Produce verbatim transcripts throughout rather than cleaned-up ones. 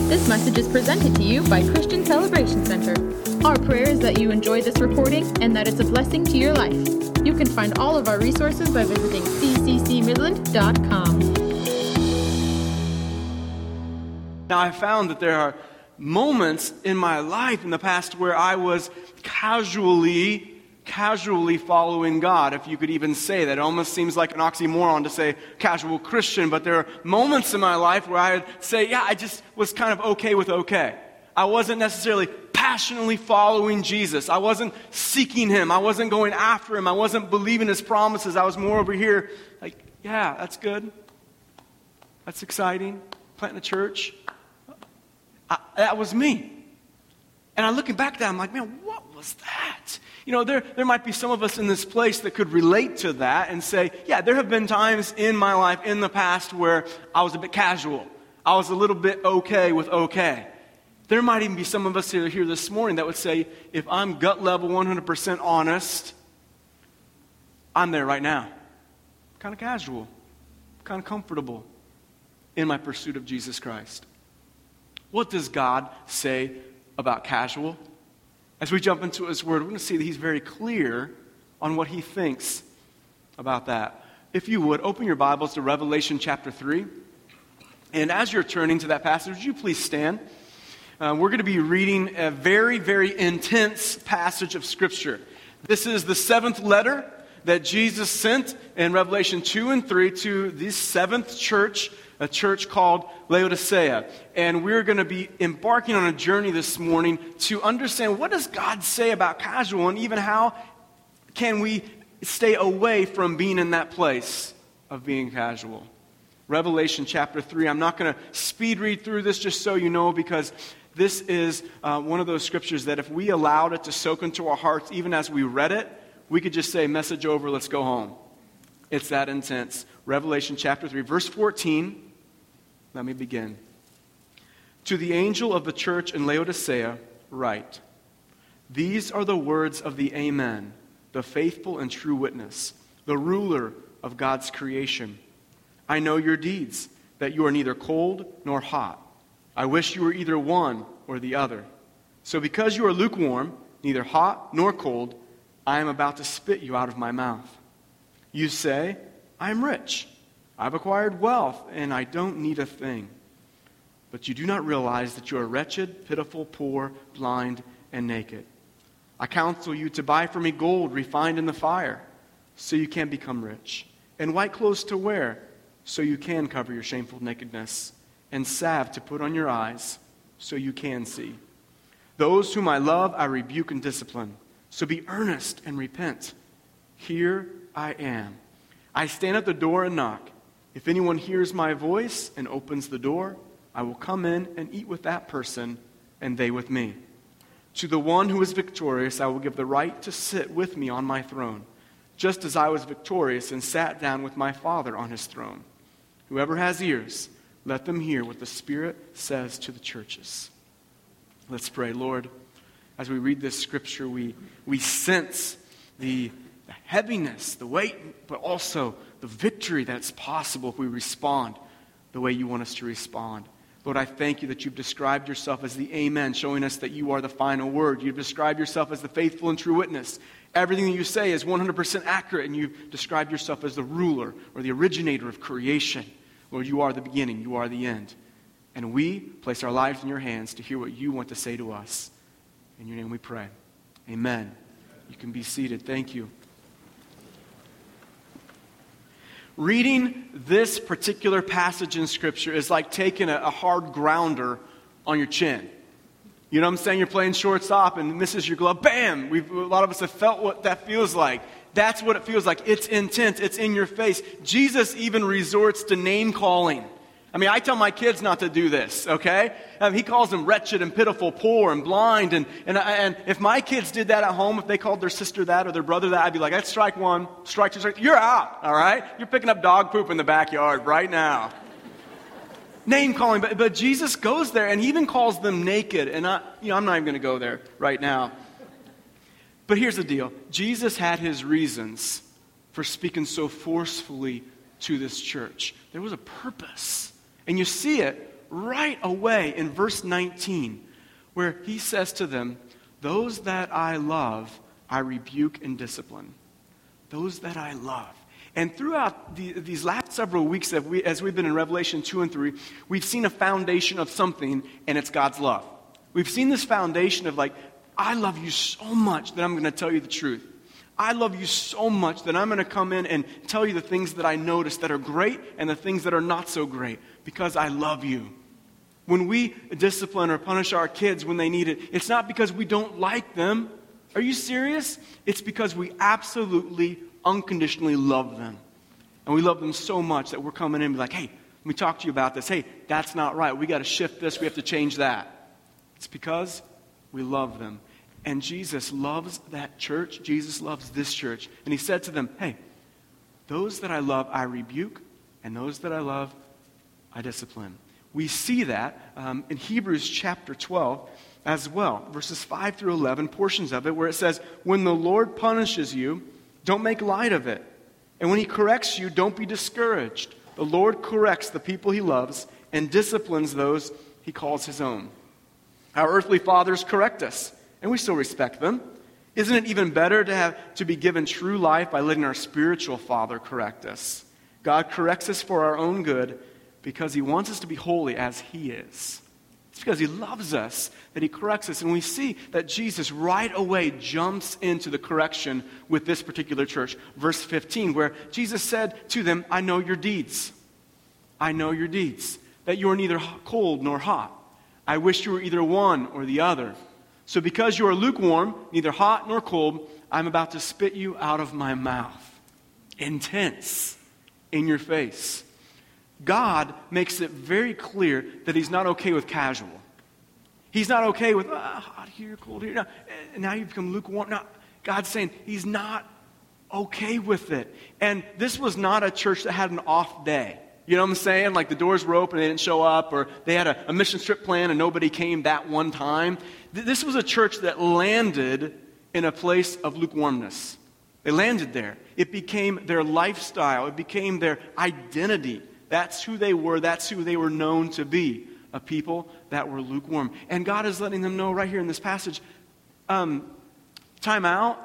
This message is presented to you by Christian Celebration Center. Our prayer is that you enjoy this recording and that it's a blessing to your life. You can find all of our resources by visiting c c c midland dot com. Now, I found that there are moments in my life in the past where I was casually casually following God, if you could even say that. It almost seems like an oxymoron to say casual Christian, but there are moments in my life where I would say, yeah, I just was kind of okay with okay. I wasn't necessarily passionately following Jesus. I wasn't seeking Him. I wasn't going after Him. I wasn't believing His promises. I was more over here like, yeah, that's good. That's exciting. Planting a church. I, that was me. And I'm looking back at that, I'm like, man, what was that? You know, there, there might be some of us in this place that could relate to that and say, yeah, there have been times in my life in the past where I was a bit casual. I was a little bit okay with okay. There might even be some of us here, here this morning that would say, if I'm gut level one hundred percent honest, I'm there right now. Kind of casual, kind of comfortable in my pursuit of Jesus Christ. What does God say about casual? As we jump into His Word, we're going to see that He's very clear on what He thinks about that. If you would, open your Bibles to Revelation chapter three. And as you're turning to that passage, would you please stand? Uh, we're going to be reading a very, very intense passage of Scripture. This is the seventh letter that Jesus sent in Revelation two and three to the seventh church, a church called Laodicea. And we're going to be embarking on a journey this morning to understand, what does God say about casual, and even how can we stay away from being in that place of being casual. Revelation chapter three. I'm not going to speed read through this, just so you know, because this is uh, one of those scriptures that if we allowed it to soak into our hearts, even as we read it, we could just say, message over, let's go home. It's that intense. Revelation chapter three, verse fourteen. Let me begin. To the angel of the church in Laodicea, write, these are the words of the Amen, the faithful and true witness, the ruler of God's creation. I know your deeds, that you are neither cold nor hot. I wish you were either one or the other. So because you are lukewarm, neither hot nor cold, I am about to spit you out of my mouth. You say, I am rich. I've acquired wealth, and I don't need a thing. But you do not realize that you are wretched, pitiful, poor, blind, and naked. I counsel you to buy from me gold refined in the fire, so you can become rich, and white clothes to wear, so you can cover your shameful nakedness, and salve to put on your eyes, so you can see. Those whom I love, I rebuke and discipline. So be earnest and repent. Here I am. I stand at the door and knock. If anyone hears my voice and opens the door, I will come in and eat with that person, and they with me. To the one who is victorious, I will give the right to sit with me on my throne, just as I was victorious and sat down with my Father on His throne. Whoever has ears, let them hear what the Spirit says to the churches. Let's pray. Lord, as we read this scripture, we, we sense the, the heaviness, the weight, but also the victory that's possible if we respond the way you want us to respond. Lord, I thank you that you've described yourself as the Amen, showing us that you are the final word. You've described yourself as the faithful and true witness. Everything that you say is one hundred percent accurate, and you've described yourself as the ruler or the originator of creation. Lord, you are the beginning, you are the end. And we place our lives in your hands to hear what you want to say to us. In your name we pray. Amen. You can be seated. Thank you. Reading this particular passage in Scripture is like taking a, a hard grounder on your chin. You know what I'm saying? You're playing shortstop and misses your glove. Bam! We've, a lot of us have felt what that feels like. That's what it feels like. It's intense. It's in your face. Jesus even resorts to name calling. I mean, I tell my kids not to do this, okay? Um, he calls them wretched and pitiful, poor and blind. And, and, and if my kids did that at home, if they called their sister that or their brother that, I'd be like, that's strike one, strike two, strike three. You're out, all right? You're picking up dog poop in the backyard right now. Name calling, but, but Jesus goes there and he even calls them naked. And I, you know, I'm not even going to go there right now. But here's the deal. Jesus had his reasons for speaking so forcefully to this church. There was a purpose. And you see it right away in verse nineteen, where he says to them, those that I love, I rebuke and discipline. Those that I love. And throughout the, these last several weeks that we, as we've been in Revelation two and three, we've seen a foundation of something, and it's God's love. We've seen this foundation of like, I love you so much that I'm going to tell you the truth. I love you so much that I'm going to come in and tell you the things that I notice that are great and the things that are not so great because I love you. When we discipline or punish our kids when they need it, it's not because we don't like them. Are you serious? It's because we absolutely, unconditionally love them. And we love them so much that we're coming in and be like, hey, let me talk to you about this. Hey, that's not right. We got to shift this. We have to change that. It's because we love them. And Jesus loves that church. Jesus loves this church. And he said to them, hey, those that I love, I rebuke, and those that I love, I discipline. We see that um, in Hebrews chapter twelve as well, verses five through eleven, portions of it, where it says, when the Lord punishes you, don't make light of it. And when he corrects you, don't be discouraged. The Lord corrects the people he loves and disciplines those he calls his own. Our earthly fathers correct us, and we still respect them. Isn't it even better to have to be given true life by letting our spiritual Father correct us? God corrects us for our own good because he wants us to be holy as he is. It's because he loves us that he corrects us. And we see that Jesus right away jumps into the correction with this particular church. Verse fifteen, where Jesus said to them, I know your deeds. I know your deeds, that you are neither cold nor hot. I wish you were either one or the other. So because you are lukewarm, neither hot nor cold, I'm about to spit you out of my mouth. Intense in your face. God makes it very clear that he's not okay with casual. He's not okay with, ah, hot here, cold here. Now, now you've become lukewarm. Now, God's saying he's not okay with it. And this was not a church that had an off day. You know what I'm saying? Like the doors were open and they didn't show up, or they had a, a mission trip plan and nobody came that one time. Th- this was a church that landed in a place of lukewarmness. They landed there. It became their lifestyle. It became their identity. That's who they were. That's who they were known to be, a people that were lukewarm. And God is letting them know right here in this passage, um, time out.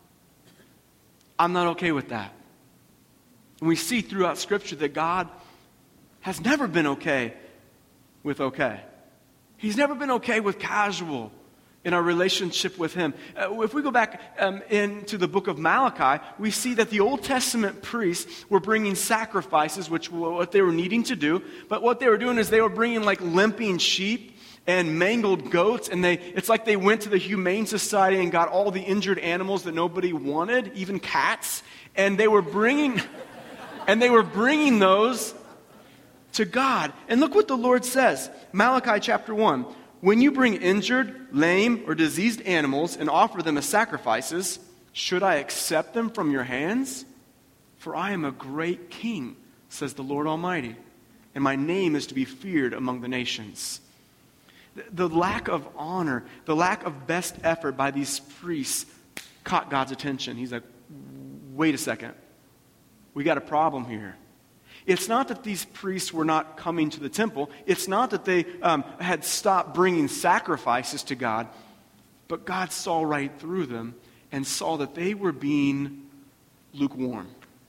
I'm not okay with that. And we see throughout Scripture that God has never been okay with okay. He's never been okay with casual in our relationship with him. Uh, if we go back um, into the book of Malachi, we see that the Old Testament priests were bringing sacrifices, which were what they were needing to do. But what they were doing is they were bringing like limping sheep and mangled goats, and they it's like they went to the Humane Society and got all the injured animals that nobody wanted, even cats, and they were bringing and they were bringing those to God. And look what the Lord says. Malachi chapter one. When you bring injured, lame, or diseased animals and offer them as sacrifices, should I accept them from your hands? For I am a great king, says the Lord Almighty, and my name is to be feared among the nations. The lack of honor, the lack of best effort by these priests caught God's attention. He's like, wait a second. We got a problem here. It's not that these priests were not coming to the temple. It's not that they um, had stopped bringing sacrifices to God. But God saw right through them and saw that they were being lukewarm.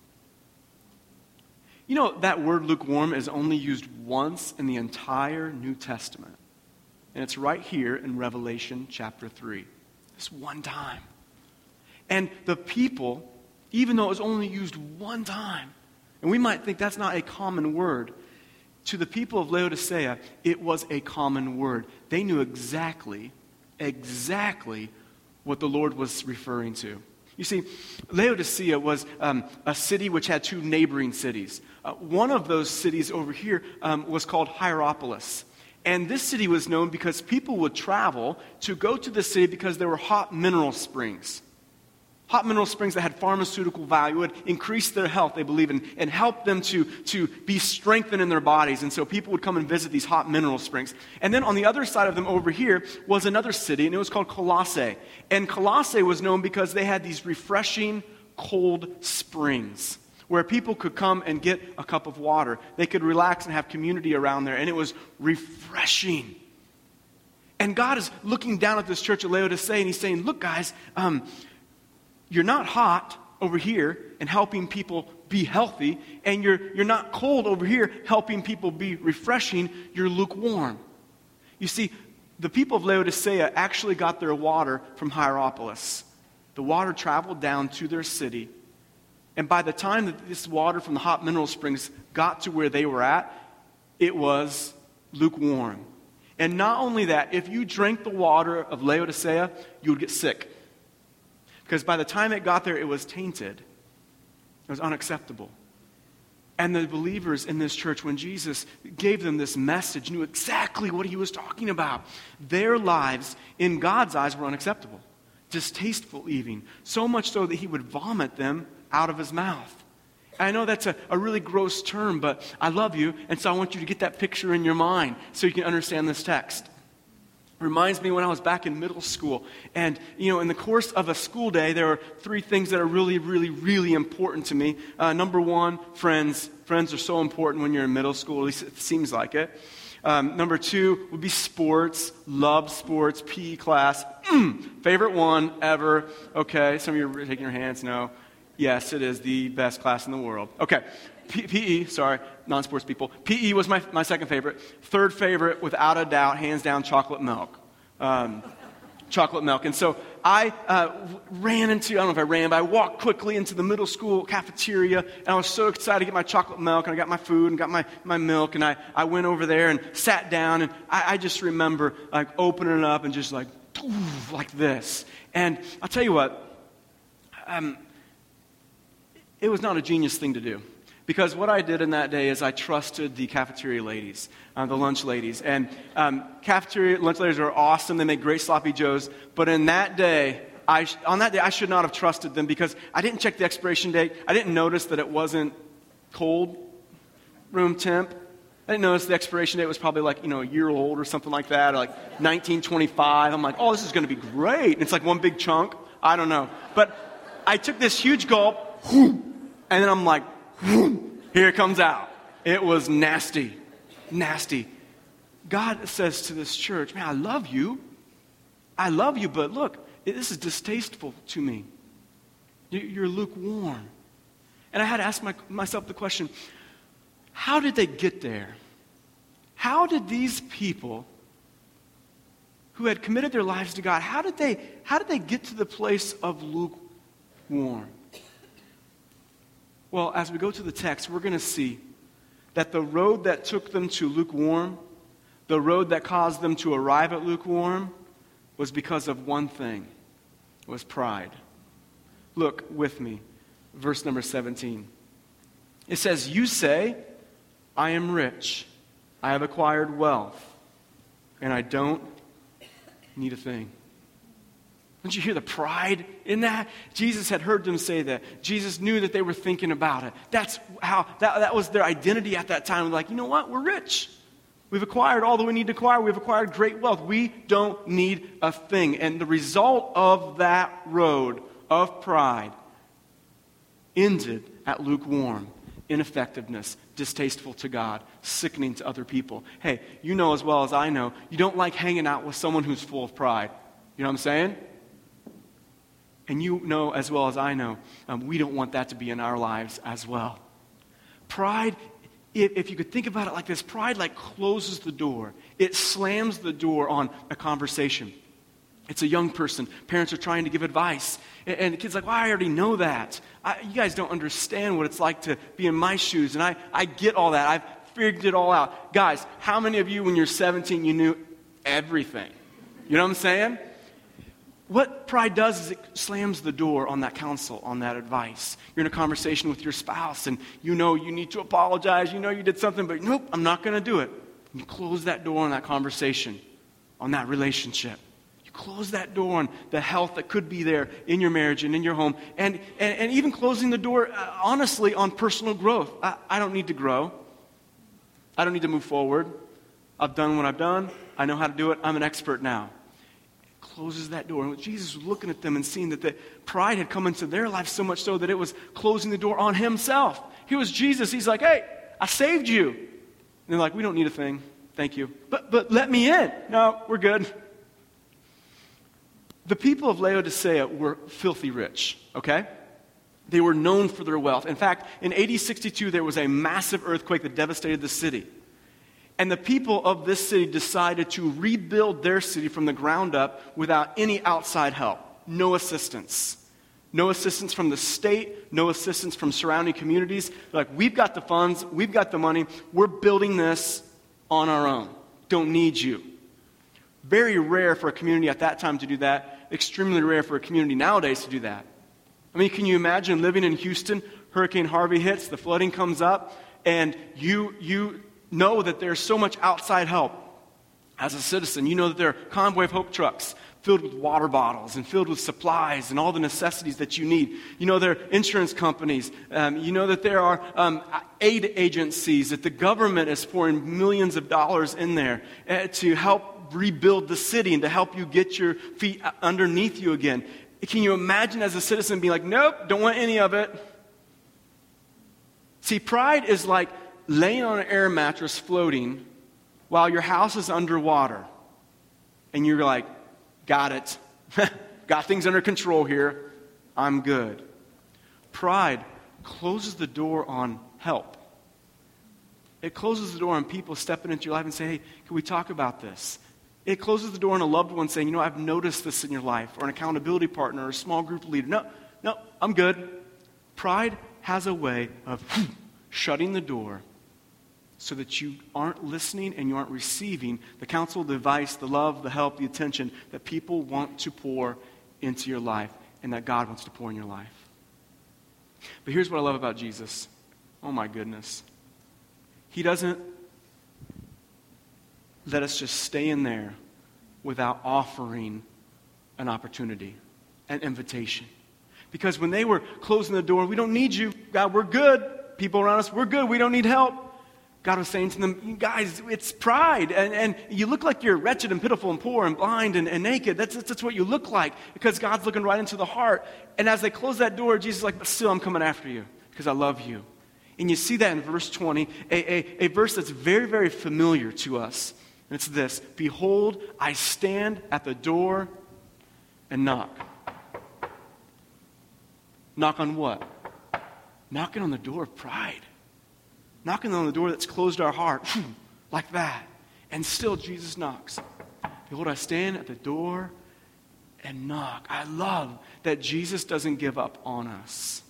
You know, that word lukewarm is only used once in the entire New Testament. And it's right here in Revelation chapter three. This one time. And the people, even though it was only used one time, and we might think that's not a common word, to the people of Laodicea, it was a common word. They knew exactly, exactly what the Lord was referring to. You see, Laodicea was um, a city which had two neighboring cities. Uh, one of those cities over here um, was called Hierapolis. And this city was known because people would travel to go to the city because there were hot mineral springs. Hot mineral springs that had pharmaceutical value would increase their health, they believe, and, and help them to, to be strengthened in their bodies. And so people would come and visit these hot mineral springs. And then on the other side of them over here was another city, and it was called Colossae. And Colossae was known because they had these refreshing cold springs. where people could come and get a cup of water. They could relax and have community around there, and it was refreshing. And God is looking down at this church of Laodicea, and he's saying, look, guys, um, you're not hot over here and helping people be healthy, and you're, you're not cold over here helping people be refreshing. You're lukewarm. You see, the people of Laodicea actually got their water from Hierapolis. The water traveled down to their city. And by the time that this water from the hot mineral springs got to where they were at, it was lukewarm. And not only that, if you drank the water of Laodicea, you would get sick. Because by the time it got there, it was tainted. It was unacceptable. And the believers in this church, when Jesus gave them this message, knew exactly what he was talking about. Their lives, in God's eyes, were unacceptable. Distasteful even. So much so that he would vomit them out of his mouth. And I know that's a, a really gross term, but I love you, and so I want you to get that picture in your mind so you can understand this text. It reminds me when I was back in middle school, and you know, in the course of a school day, there are three things that are really, really, really important to me. Uh, number one, friends. Friends are so important when you're in middle school, at least it seems like it. Um, number two would be sports. Love sports, P E class. Mm, favorite one ever. Okay, some of you are taking your hands, no. Yes, it is the best class in the world. Okay, P- PE, sorry, non-sports people. P E was my, my second favorite. Third favorite, without a doubt, hands down, chocolate milk. Um, chocolate milk. And so I uh, ran into, I don't know if I ran, but I walked quickly into the middle school cafeteria, and I was so excited to get my chocolate milk, and I got my food and got my, my milk, and I, I went over there and sat down, and I, I just remember like opening it up and just like, like this. And I'll tell you what, um, it was not a genius thing to do. Because what I did in that day is I trusted the cafeteria ladies, uh, the lunch ladies. And um, cafeteria lunch ladies are awesome. They make great sloppy joes. But in that day, I sh- on that day, I should not have trusted them because I didn't check the expiration date. I didn't notice that it wasn't cold room temp. I didn't notice the expiration date was probably like, you know, a year old or something like that, or like nineteen twenty-five. I'm like, oh, this is going to be great. And it's like one big chunk. I don't know. But I took this huge gulp, and then I'm like, here it comes out. It was nasty. Nasty. God says to this church, man, I love you. I love you, but look, this is distasteful to me. You're lukewarm. And I had to ask my, myself the question, how did they get there? How did these people who had committed their lives to God, how did they, how did they get to the place of lukewarm? Well, as we go to the text, we're going to see that the road that took them to lukewarm, the road that caused them to arrive at lukewarm, was because of one thing. It was pride. Look with me, verse number seventeen. It says, you say, I am rich, I have acquired wealth, and I don't need a thing. Don't you hear the pride in that? Jesus had heard them say that. Jesus knew that they were thinking about it. That's how, that, that was their identity at that time. Like, you know what? We're rich. We've acquired all that we need to acquire. We've acquired great wealth. We don't need a thing. And the result of that road of pride ended at lukewarm, ineffectiveness, distasteful to God, sickening to other people. Hey, you know as well as I know, you don't like hanging out with someone who's full of pride. You know what I'm saying? And you know as well as I know, um, we don't want that to be in our lives as well. Pride, if, if you could think about it like this, pride like closes the door. It slams the door on a conversation. It's a young person. Parents are trying to give advice. And, and the kid's like, well, I already know that. I, you guys don't understand what it's like to be in my shoes. And I, I get all that. I've figured it all out. Guys, how many of you when you're seventeen, you knew everything? You know what I'm saying? What pride does is it slams the door on that counsel, on that advice. You're in a conversation with your spouse, and you know you need to apologize. You know you did something, but nope, I'm not going to do it. And you close that door on that conversation, on that relationship. You close that door on the health that could be there in your marriage and in your home. And, and, and even closing the door, uh, honestly, on personal growth. I, I don't need to grow. I don't need to move forward. I've done what I've done. I know how to do it. I'm an expert now. closes that door. And Jesus was looking at them and seeing that the pride had come into their life so much so that it was closing the door on himself. He was Jesus. He's like, hey, I saved you. And they're like, we don't need a thing. Thank you. But but let me in. No, we're good. The people of Laodicea were filthy rich, okay? They were known for their wealth. In fact, in A D sixty-two, there was a massive earthquake that devastated the city. And the people of this city decided to rebuild their city from the ground up without any outside help. No assistance. No assistance from the state, no assistance from surrounding communities. They're like, we've got the funds, we've got the money, we're building this on our own. Don't need you. Very rare for a community at that time to do that. Extremely rare for a community nowadays to do that. I mean, can you imagine living in Houston, Hurricane Harvey hits, the flooding comes up, and you you know that there's so much outside help. As a citizen, you know that there are Convoy of Hope trucks filled with water bottles and filled with supplies and all the necessities that you need. You know there are insurance companies. Um, you know that there are um, aid agencies, that the government is pouring millions of dollars in there uh, to help rebuild the city and to help you get your feet underneath you again. Can you imagine as a citizen being like, nope, don't want any of it? See, pride is like laying on an air mattress floating while your house is underwater. And you're like, got it. Got things under control here. I'm good. Pride closes the door on help. It closes the door on people stepping into your life and saying, hey, can we talk about this? It closes the door on a loved one saying, you know, I've noticed this in your life, or an accountability partner, or a small group leader. No, no, I'm good. Pride has a way of shutting the door so that you aren't listening and you aren't receiving the counsel, the advice, the love, the help, the attention that people want to pour into your life and that God wants to pour in your life. But here's what I love about Jesus. Oh my goodness. He doesn't let us just stay in there without offering an opportunity, an invitation. Because when they were closing the door, we don't need you, God, we're good. People around us, we're good, we don't need help. God was saying to them, guys, it's pride. And, and you look like you're wretched and pitiful and poor and blind and, and naked. That's, that's, that's what you look like because God's looking right into the heart. And as they close that door, Jesus is like, but still I'm coming after you because I love you. And you see that in verse twenty, a, a, a verse that's very, very familiar to us. And it's this: behold, I stand at the door and knock. Knock on what? Knocking on the door of pride. Knocking on the door that's closed our heart, like that. And still Jesus knocks. Behold, I stand at the door and knock. I love that Jesus doesn't give up on us.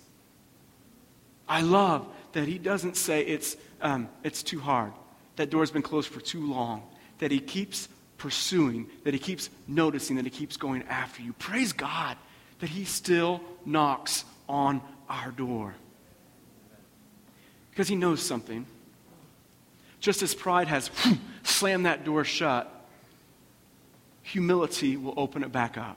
I love that he doesn't say it's um, it's too hard. That door's been closed for too long. That he keeps pursuing, that he keeps noticing, that he keeps going after you. Praise God that he still knocks on our door. Because he knows something. Just as pride has whew, slammed that door shut, humility will open it back up.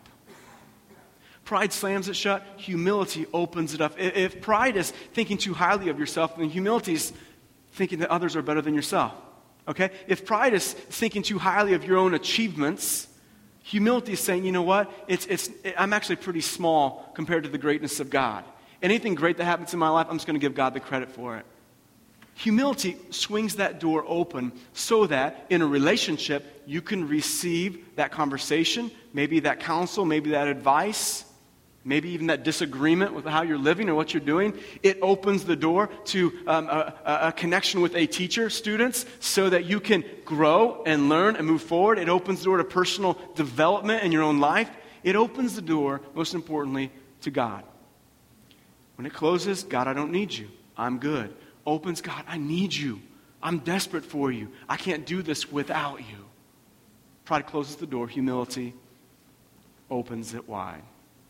Pride slams it shut, humility opens it up. If, if pride is thinking too highly of yourself, then humility is thinking that others are better than yourself. Okay? If pride is thinking too highly of your own achievements, humility is saying, you know what? It's, it's, it, I'm actually pretty small compared to the greatness of God. Anything great that happens in my life, I'm just going to give God the credit for it. Humility swings that door open so that in a relationship, you can receive that conversation, maybe that counsel, maybe that advice, maybe even that disagreement with how you're living or what you're doing. It opens the door to um, a, a connection with a teacher, students, so that you can grow and learn and move forward. It opens the door to personal development in your own life. It opens the door, most importantly, to God. When it closes, God, I don't need you. I'm good. Opens, God, I need you. I'm desperate for you. I can't do this without you. Pride closes the door. Humility opens it wide.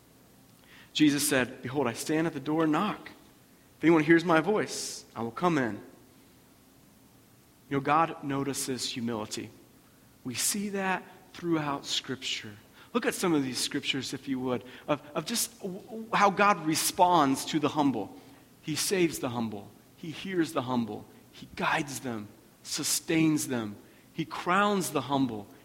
Jesus said, behold, I stand at the door and knock. If anyone hears my voice, I will come in. You know, God notices humility. We see that throughout Scripture. Look at some of these scriptures, if you would, of, of just how God responds to the humble. He saves the humble. He hears the humble. He guides them, sustains them. He crowns the humble.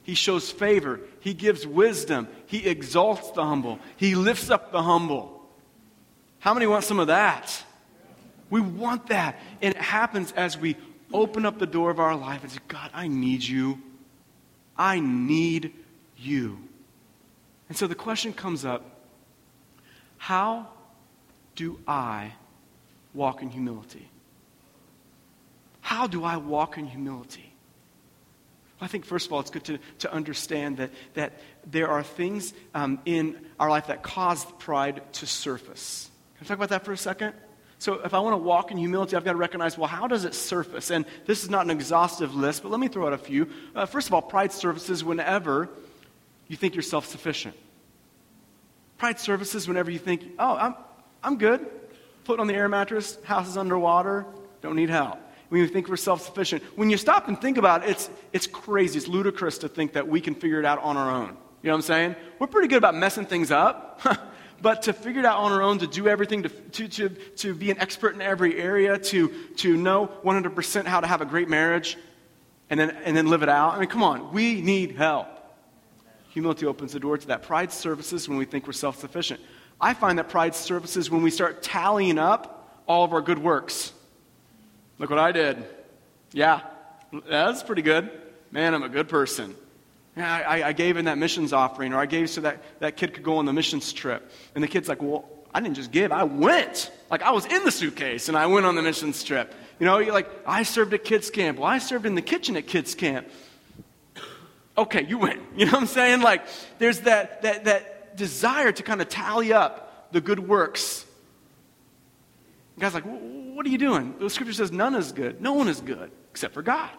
He shows favor. He gives wisdom. He exalts the humble. He lifts up the humble. How many want some of that? We want that. And it happens as we open up the door of our life and say, God, I need you. I need you. And so the question comes up, how do I walk in humility? How do I walk in humility? I think, first of all, it's good to, to understand that, that there are things um, in our life that cause pride to surface. Can I talk about that for a second? So if I want to walk in humility, I've got to recognize, well, how does it surface? And this is not an exhaustive list, but let me throw out a few. Uh, first of all, pride surfaces whenever you think you're self-sufficient. Pride surfaces whenever you think, oh, I'm, I'm good. Foot on the air mattress, house is underwater, don't need help. When you think we're self-sufficient. When you stop and think about it, it's, it's crazy. It's ludicrous to think that we can figure it out on our own. You know what I'm saying? We're pretty good about messing things up. But to figure it out on our own, to do everything, to, to, to, to be an expert in every area, to, to know one hundred percent how to have a great marriage, and then, and then live it out. I mean, come on. We need help. Humility opens the door to that. Pride surfaces when we think we're self-sufficient. I find that pride surfaces when we start tallying up all of our good works. Look what I did. Yeah, that's pretty good. Man, I'm a good person. Yeah, I, I gave in that missions offering, or I gave so that, that kid could go on the missions trip. And the kid's like, well, I didn't just give, I went. Like, I was in the suitcase, and I went on the missions trip. You know, you're like, I served at kids camp. Well, I served in the kitchen at kids camp. Okay, you win. You know what I'm saying? Like, there's that that that desire to kind of tally up the good works. The guy's like, what are you doing? The scripture says none is good. No one is good except for God.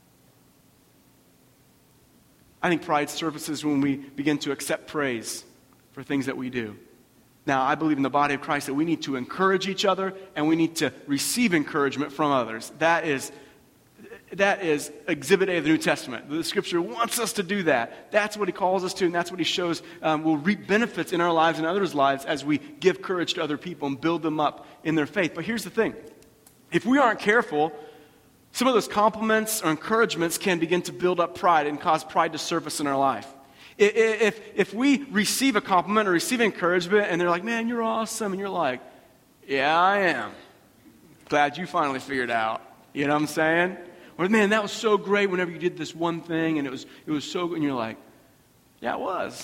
I think pride surfaces when we begin to accept praise for things that we do. Now, I believe in the body of Christ that we need to encourage each other and we need to receive encouragement from others. That is, that is Exhibit A of the New Testament. The Scripture wants us to do that. That's what He calls us to, and that's what He shows um, will reap benefits in our lives and others' lives as we give courage to other people and build them up in their faith. But here's the thing. If we aren't careful, some of those compliments or encouragements can begin to build up pride and cause pride to surface in our life. If, if we receive a compliment or receive encouragement and they're like, man, you're awesome, and you're like, yeah, I am. Glad you finally figured out. You know what I'm saying? Or, man, that was so great whenever you did this one thing and it was it was so good. And you're like, yeah, it was.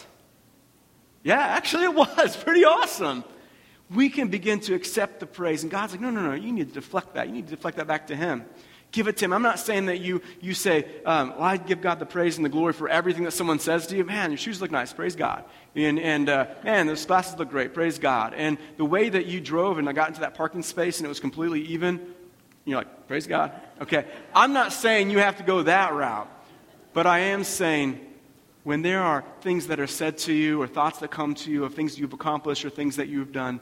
Yeah, actually it was. Pretty awesome. We can begin to accept the praise. And God's like, no, no, no, you need to deflect that. You need to deflect that back to Him. Give it to Him. I'm not saying that you you say, um, well, I give God the praise and the glory for everything that someone says to you. Man, your shoes look nice. Praise God. And, and uh, man, those glasses look great. Praise God. And the way that you drove and I got into that parking space and it was completely even, you're like, praise God. Okay. I'm not saying you have to go that route. But I am saying when there are things that are said to you or thoughts that come to you of things you've accomplished or things that you've done,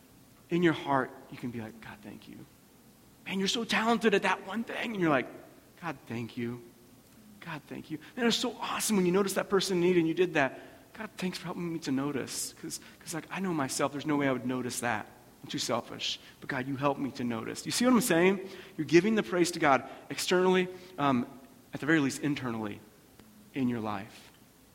in your heart, you can be like, God, thank you. Man, you're so talented at that one thing. And you're like, God, thank you. God, thank you. Man, it's so awesome when you notice that person in need and you did that. God, thanks for helping me to notice. Because, like, I know myself, there's no way I would notice that. I'm too selfish. But God, you help me to notice. You see what I'm saying? You're giving the praise to God externally, um, at the very least internally in your life.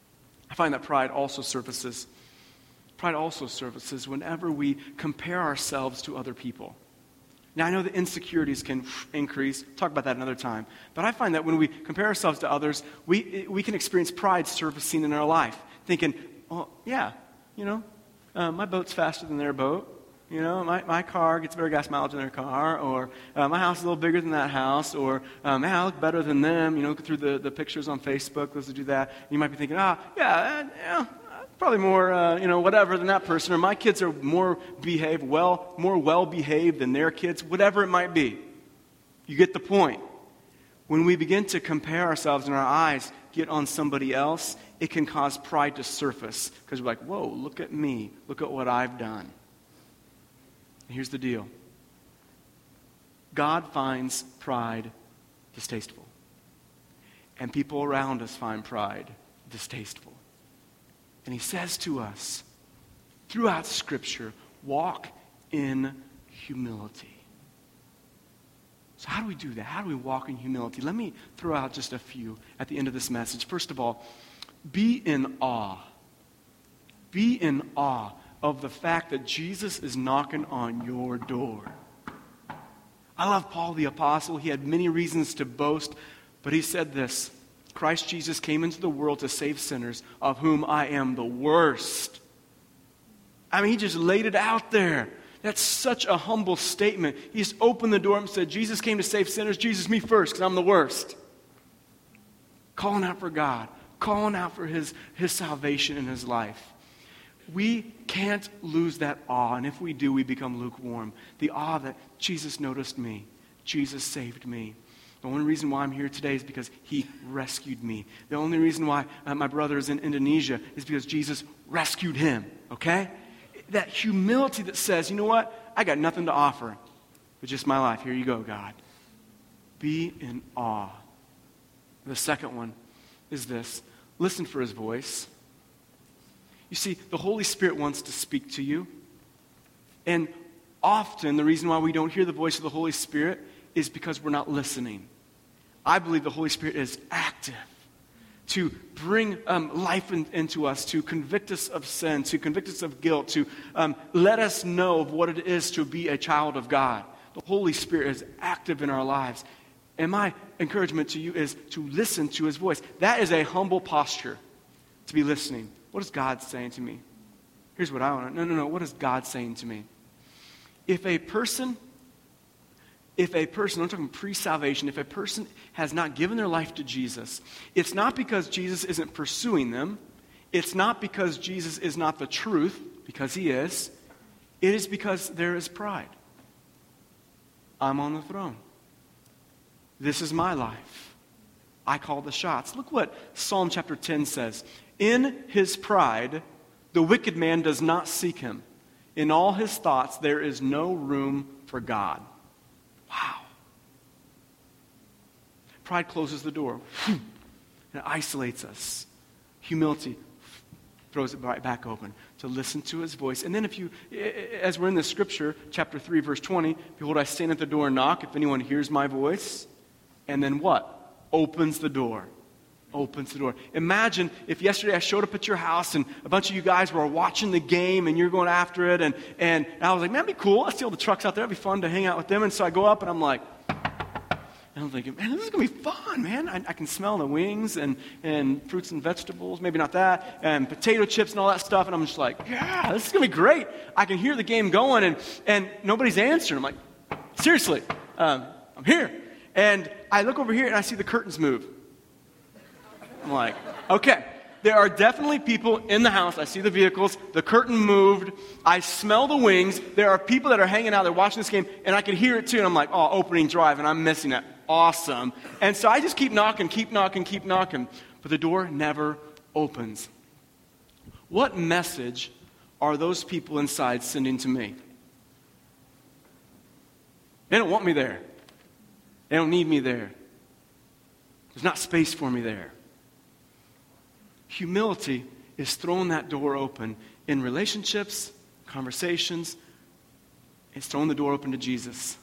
I find that pride also surfaces. Pride also surfaces whenever we compare ourselves to other people. Now, I know that insecurities can increase. Talk about that another time. But I find that when we compare ourselves to others, we we can experience pride surfacing in our life. Thinking, oh, yeah, you know, uh, my boat's faster than their boat. You know, my, my car gets better gas mileage than their car. Or uh, my house is a little bigger than that house. Or, um, man, I look better than them. You know, through the, the pictures on Facebook, those who do that. You might be thinking, ah, oh, yeah, uh, yeah. Probably more, uh, you know, whatever than that person, or my kids are more behaved, well, more well-behaved than their kids, whatever it might be. You get the point. When we begin to compare ourselves and our eyes get on somebody else, it can cause pride to surface because we're like, whoa, look at me. Look at what I've done. And here's the deal. God finds pride distasteful. And people around us find pride distasteful. And He says to us, throughout Scripture, walk in humility. So how do we do that? How do we walk in humility? Let me throw out just a few at the end of this message. First of all, be in awe. Be in awe of the fact that Jesus is knocking on your door. I love Paul the Apostle. He had many reasons to boast, but he said this: Christ Jesus came into the world to save sinners, of whom I am the worst. I mean, he just laid it out there. That's such a humble statement. He just opened the door and said, Jesus came to save sinners. Jesus, me first, because I'm the worst. Calling out for God. Calling out for his, his salvation in his life. We can't lose that awe, and if we do, we become lukewarm. The awe that Jesus noticed me. Jesus saved me. The only reason why I'm here today is because he rescued me. The only reason why uh, my brother is in Indonesia is because Jesus rescued him, okay? That humility that says, you know what? I got nothing to offer, but just my life. Here you go, God. Be in awe. The second one is this: listen for his voice. You see, the Holy Spirit wants to speak to you. And often the reason why we don't hear the voice of the Holy Spirit is because we're not listening. I believe the Holy Spirit is active to bring um, life in, into us, to convict us of sin, to convict us of guilt, to um, let us know of what it is to be a child of God. The Holy Spirit is active in our lives. And my encouragement to you is to listen to his voice. That is a humble posture, to be listening. What is God saying to me? Here's what I want to know. No, no, no. What is God saying to me? If a person, if a person, I'm talking pre-salvation, if a person has not given their life to Jesus, it's not because Jesus isn't pursuing them. It's not because Jesus is not the truth, because he is. It is because there is pride. I'm on the throne. This is my life. I call the shots. Look what Psalm chapter ten says. In his pride, the wicked man does not seek him. In all his thoughts, there is no room for God. Wow. Pride closes the door. And it isolates us. Humility throws it right back open to listen to his voice. And then if you, as we're in the scripture, chapter three, verse twenty, behold, I stand at the door and knock. If anyone hears my voice, and then what? Opens the door. Opens the door. Imagine if yesterday I showed up at your house and a bunch of you guys were watching the game and you're going after it, and, and I was like, man, that'd be cool. I see all the trucks out there. It'd be fun to hang out with them. And so I go up and I'm like, and I'm thinking, man, this is going to be fun, man. I, I can smell the wings and, and fruits and vegetables, maybe not that, and potato chips and all that stuff. And I'm just like, yeah, this is going to be great. I can hear the game going, and, and nobody's answering. I'm like, seriously, um, I'm here. And I look over here and I see the curtains move. I'm like, okay, there are definitely people in the house. I see the vehicles. The curtain moved. I smell the wings. There are people that are hanging out there watching this game, and I can hear it too. And I'm like, oh, opening drive, and I'm missing it. Awesome. And so I just keep knocking, keep knocking, keep knocking. But the door never opens. What message are those people inside sending to me? They don't want me there. They don't need me there. There's not space for me there. Humility is throwing that door open in relationships, conversations. It's throwing the door open to Jesus.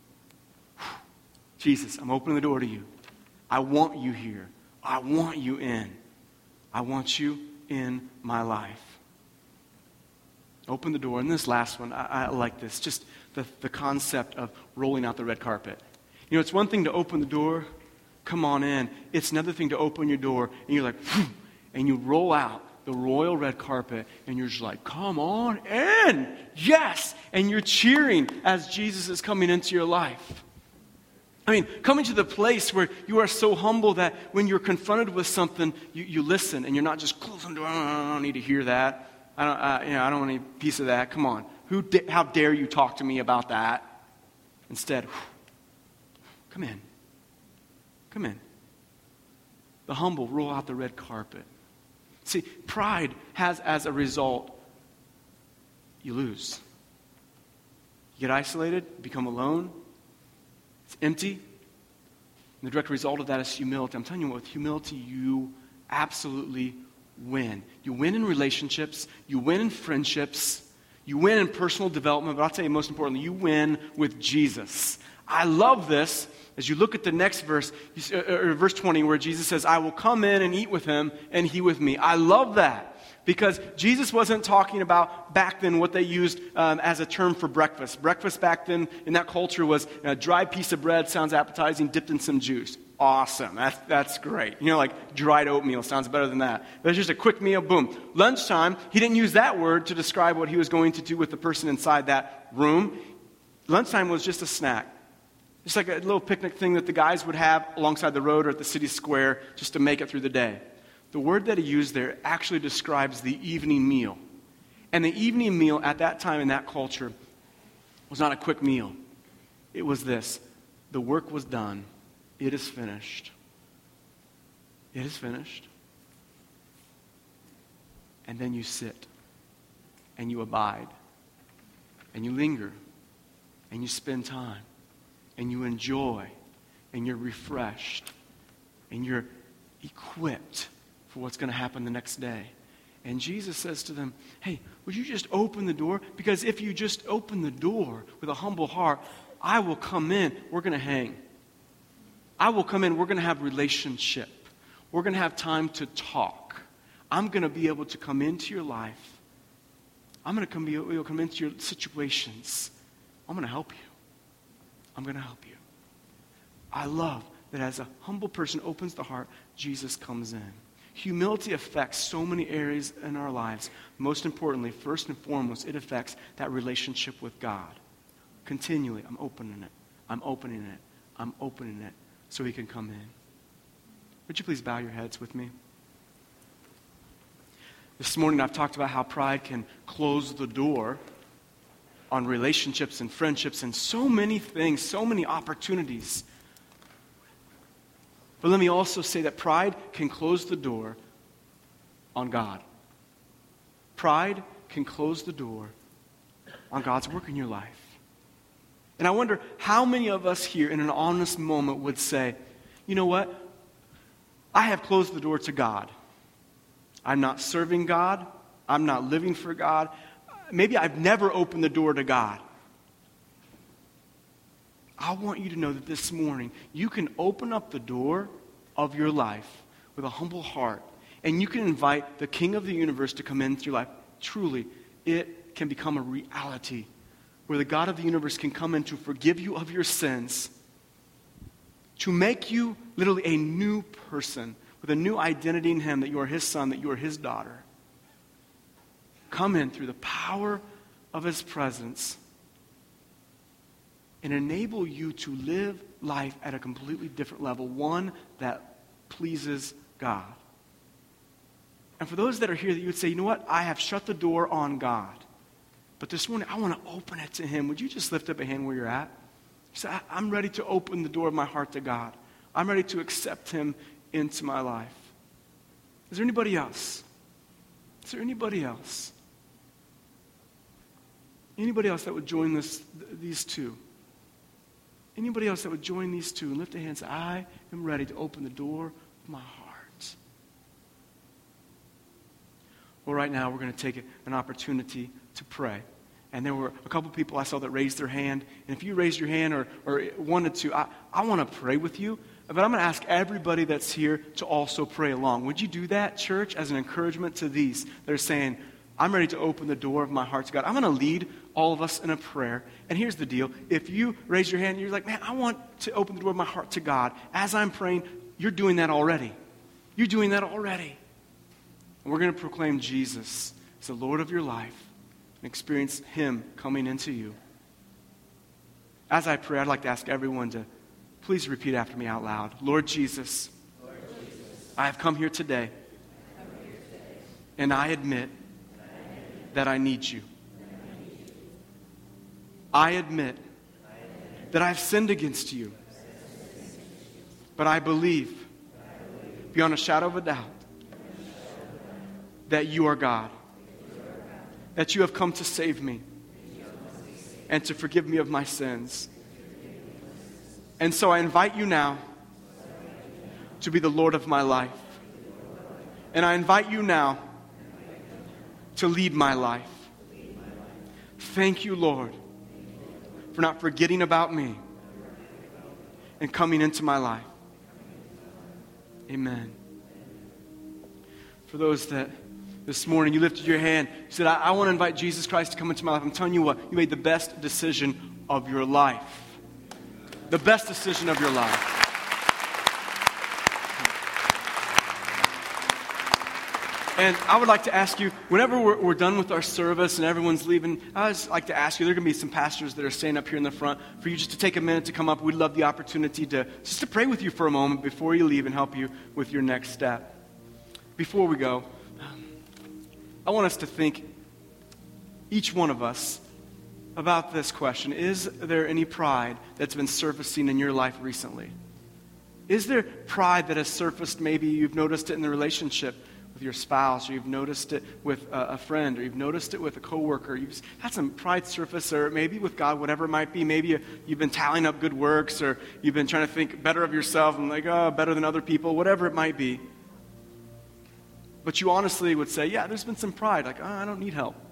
Jesus, I'm opening the door to you. I want you here. I want you in. I want you in my life. Open the door. And this last one, I, I like this. Just the, the concept of rolling out the red carpet. You know, it's one thing to open the door, come on in. It's another thing to open your door and you're like, phew, and you roll out the royal red carpet, and you're just like, come on in. Yes. And you're cheering as Jesus is coming into your life. I mean, coming to the place where you are so humble that when you're confronted with something, you, you listen, and you're not just closing the door. I don't need to hear that. I don't, uh, you know, I don't want any piece of that. Come on. Who? Da- how dare you talk to me about that? Instead, whew, come in. Come in. The humble roll out the red carpet. See, pride has as a result, you lose. You get isolated, become alone. It's empty. And the direct result of that is humility. I'm telling you what, with humility, you absolutely win. You win in relationships. You win in friendships. You win in personal development. But I'll tell you, most importantly, you win with Jesus. I love this. As you look at the next verse, or verse twenty, where Jesus says, I will come in and eat with him, and he with me. I love that, because Jesus wasn't talking about back then what they used um, as a term for breakfast. Breakfast back then in that culture was a dry piece of bread, sounds appetizing, dipped in some juice. Awesome. That's, that's great. You know, like dried oatmeal sounds better than that. That's just a quick meal, boom. Lunchtime, he didn't use that word to describe what he was going to do with the person inside that room. Lunchtime was just a snack. Just like a little picnic thing that the guys would have alongside the road or at the city square just to make it through the day. The word that he used there actually describes the evening meal. And the evening meal at that time in that culture was not a quick meal. It was this: the work was done. It is finished. It is finished. And then you sit, and you abide, and you linger, and you spend time, and you enjoy, and you're refreshed, and you're equipped for what's going to happen the next day. And Jesus says to them, hey, would you just open the door? Because if you just open the door with a humble heart, I will come in. We're going to hang. I will come in. We're going to have relationship. We're going to have time to talk. I'm going to be able to come into your life. I'm going to come, be able to come into your situations. I'm going to help you. I'm going to help you. I love that as a humble person opens the heart, Jesus comes in. Humility affects so many areas in our lives. Most importantly, first and foremost, it affects that relationship with God. Continually, I'm opening it. I'm opening it. I'm opening it so he can come in. Would you please bow your heads with me? This morning I've talked about how pride can close the door on relationships and friendships and so many things, so many opportunities. But let me also say that pride can close the door on God. Pride can close the door on God's work in your life. And I wonder how many of us here in an honest moment would say, you know what? I have closed the door to God. I'm not serving God. I'm not living for God. Maybe I've never opened the door to God. I want you to know that this morning you can open up the door of your life with a humble heart, and you can invite the King of the universe to come into your life. Truly, it can become a reality where the God of the universe can come in to forgive you of your sins, to make you literally a new person with a new identity in him, that you are his son, that you are his daughter. Come in through the power of his presence and enable you to live life at a completely different level, one that pleases God. And for those that are here that you would say, you know what, I have shut the door on God, but this morning I want to open it to him. Would you just lift up a hand where you're at? You say, I'm ready to open the door of my heart to God. I'm ready to accept him into my life. Is there anybody else? Is there anybody else? Anybody else that would join this, these two? Anybody else that would join these two and lift a hand and say, I am ready to open the door of my heart. Well, right now we're going to take an opportunity to pray. And there were a couple people I saw that raised their hand. And if you raised your hand or, or wanted to, I, I want to pray with you. But I'm going to ask everybody that's here to also pray along. Would you do that, church, as an encouragement to these that are saying, I'm ready to open the door of my heart to God. I'm going to lead all of us in a prayer. And here's the deal. If you raise your hand and you're like, man, I want to open the door of my heart to God. As I'm praying, you're doing that already. You're doing that already. And we're going to proclaim Jesus as the Lord of your life and experience him coming into you. As I pray, I'd like to ask everyone to please repeat after me out loud. Lord Jesus, Lord Jesus, I have come here today, come here today and I admit, and I admit that I need you. I, need you. I, admit I admit that I have sinned against you, against you. But I believe, but I believe beyond a shadow of a doubt, that you are God, that you have come to save me and to forgive me of my sins. And so I invite you now to be the Lord of my life. And I invite you now to lead my life. Thank you, Lord, for not forgetting about me and coming into my life. Amen. For those that this morning you lifted your hand, you said, I, I want to invite Jesus Christ to come into my life. I'm telling you what, you made the best decision of your life. The best decision of your life. And I would like to ask you, whenever we're, we're done with our service and everyone's leaving, I would just like to ask you, there are going to be some pastors that are staying up here in the front, for you just to take a minute to come up. We'd love the opportunity to just to pray with you for a moment before you leave and help you with your next step. Before we go, I want us to think, each one of us, about this question. Is there any pride that's been surfacing in your life recently? Is there pride that has surfaced? Maybe you've noticed it in the relationship with your spouse, or you've noticed it with a, a friend, or you've noticed it with a coworker. You've had some pride surface, or maybe with God, whatever it might be. Maybe you, you've been tallying up good works, or you've been trying to think better of yourself and like, oh, better than other people, whatever it might be. But you honestly would say, yeah, there's been some pride, like, oh, I don't need help.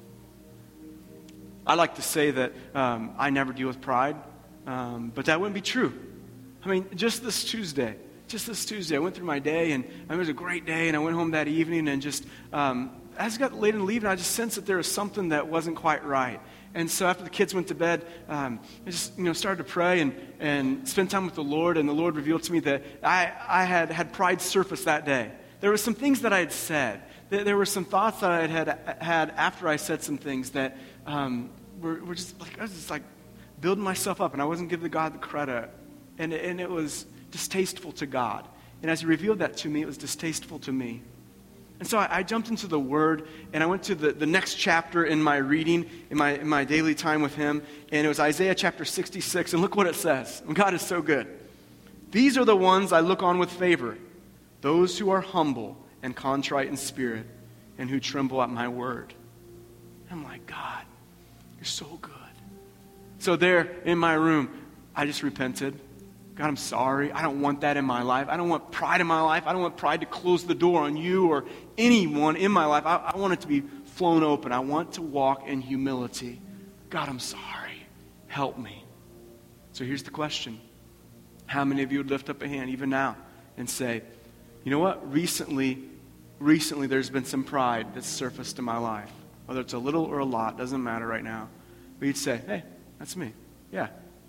I like to say that um, I never deal with pride, um, but that wouldn't be true. I mean, just this Tuesday, just this Tuesday, I went through my day, and it was a great day, and I went home that evening, and just, um, as it got late in the evening, I just sensed that there was something that wasn't quite right. And so after the kids went to bed, um, I just, you know, started to pray and, and spend time with the Lord, and the Lord revealed to me that I, I had had pride surface that day. There were some things that I had said. There, there were some thoughts that I had had, had after I said some things that um, were, were just like, I was just like building myself up, and I wasn't giving God the credit. And, and it was distasteful to God. And as He revealed that to me, it was distasteful to me. And so I, I jumped into the Word, and I went to the, the next chapter in my reading, in my, in my daily time with Him, and it was Isaiah chapter sixty-six, and look what it says. And God is so good. These are the ones I look on with favor, those who are humble and contrite in spirit, and who tremble at my word. I'm like, God, you're so good. So there in my room, I just repented. God, I'm sorry. I don't want that in my life. I don't want pride in my life. I don't want pride to close the door on you or anyone in my life. I, I want it to be flown open. I want to walk in humility. God, I'm sorry. Help me. So here's the question. How many of you would lift up a hand even now and say, you know what? Recently, recently there's been some pride that's surfaced in my life. Whether it's a little or a lot, doesn't matter right now. But you'd say, hey, that's me. Yeah.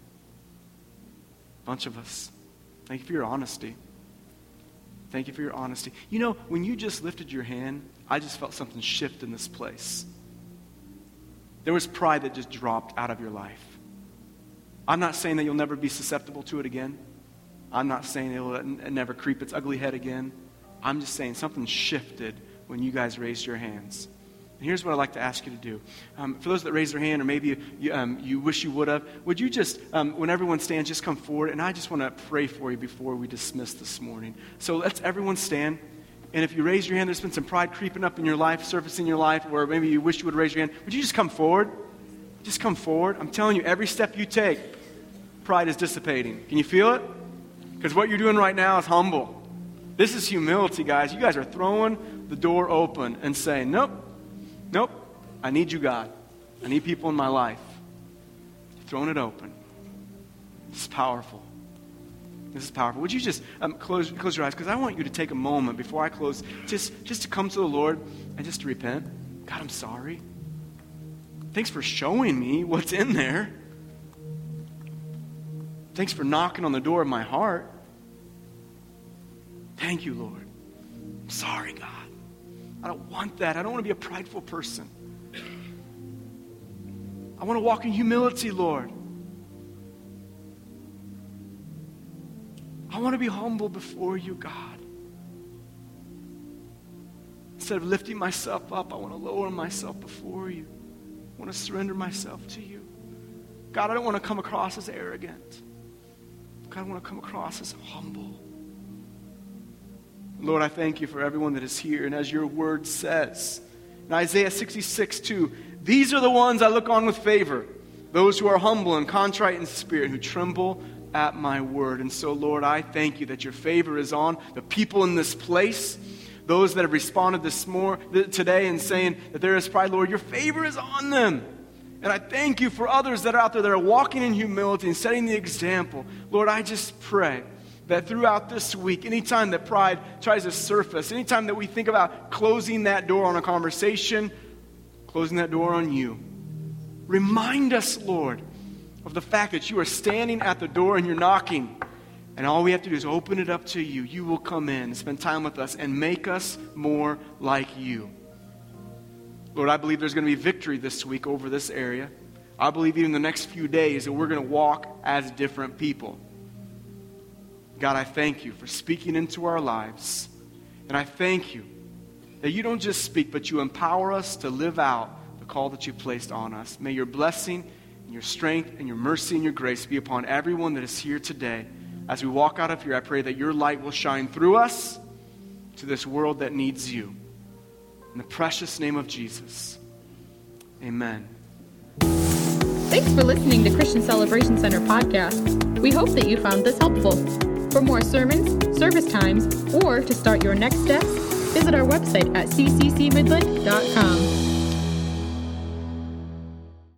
Bunch of us. Thank you for your honesty. Thank you for your honesty. You know, when you just lifted your hand, I just felt something shift in this place. There was pride that just dropped out of your life. I'm not saying that you'll never be susceptible to it again. I'm not saying it'll n- never creep its ugly head again. I'm just saying something shifted when you guys raised your hands. And here's what I'd like to ask you to do. Um, for those that raise their hand, or maybe you, um, you wish you would have, would you just, um, when everyone stands, just come forward, and I just want to pray for you before we dismiss this morning. So let's everyone stand. And if you raise your hand, there's been some pride creeping up in your life, surfacing in your life, or maybe you wish you would raise your hand. Would you just come forward? Just come forward. I'm telling you, every step you take, pride is dissipating. Can you feel it? Because what you're doing right now is humble. This is humility, guys. You guys are throwing the door open and saying, nope, nope, I need you, God. I need people in my life. Throwing it open. This is powerful. This is powerful. Would you just um, close close your eyes? Because I want you to take a moment before I close, just, just to come to the Lord and just to repent. God, I'm sorry. Thanks for showing me what's in there. Thanks for knocking on the door of my heart. Thank you, Lord. I'm sorry, God. I don't want that. I don't want to be a prideful person. I want to walk in humility, Lord. I want to be humble before you, God. Instead of lifting myself up, I want to lower myself before you. I want to surrender myself to you. God, I don't want to come across as arrogant. God, I want to come across as humble. Lord, I thank you for everyone that is here. And as your word says, in Isaiah sixty-six two, these are the ones I look on with favor, those who are humble and contrite in spirit, who tremble at my word. And so, Lord, I thank you that your favor is on the people in this place, those that have responded this more today and saying that there is pride. Lord, your favor is on them. And I thank you for others that are out there that are walking in humility and setting the example. Lord, I just pray that throughout this week, anytime that pride tries to surface, anytime that we think about closing that door on a conversation, closing that door on you, remind us, Lord, of the fact that you are standing at the door and you're knocking. And all we have to do is open it up to you. You will come in and spend time with us and make us more like you. Lord, I believe there's going to be victory this week over this area. I believe even the next few days that we're going to walk as different people. God, I thank you for speaking into our lives. And I thank you that you don't just speak, but you empower us to live out the call that you placed on us. May your blessing and your strength and your mercy and your grace be upon everyone that is here today. As we walk out of here, I pray that your light will shine through us to this world that needs you. In the precious name of Jesus, amen. Thanks for listening to Christian Celebration Center podcast. We hope that you found this helpful. For more sermons, service times, or to start your next steps, visit our website at c c c midland dot com.